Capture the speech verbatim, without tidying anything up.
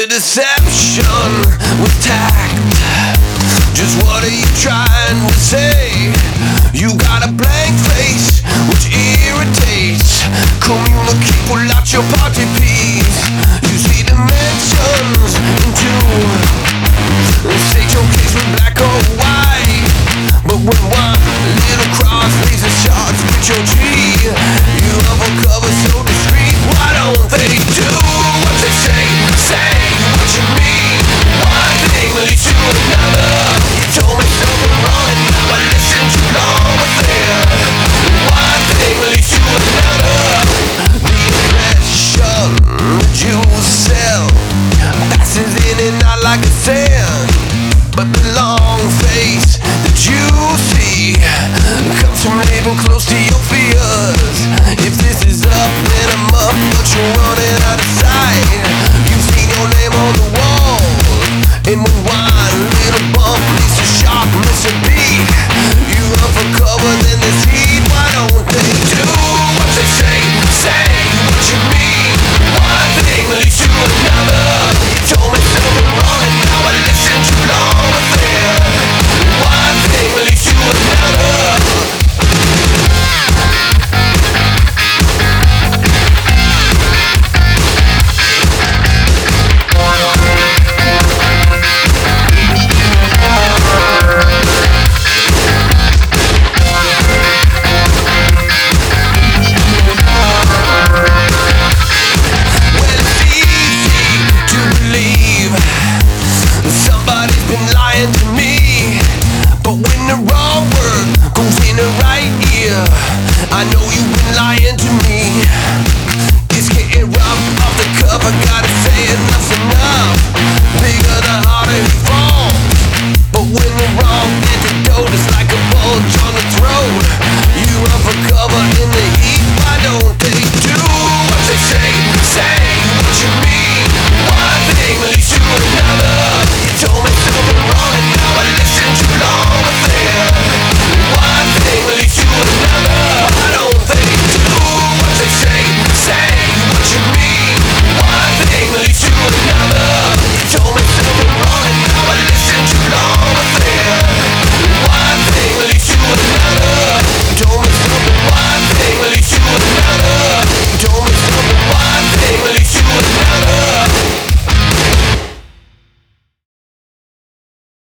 the deception with tact. Just what are you trying to say? You got a blank face which irritates. Communicate, pull out your party piece. You see dimensions in two. State your case with black or white, but with one little cross laser shots with your G. You undercover so discreet. Why don't they do what they say? Say what you mean. One thing leads to another. You told me something wrong, but listen too long with it. One thing leads to another. The impression that you sell passes in and out like a sail.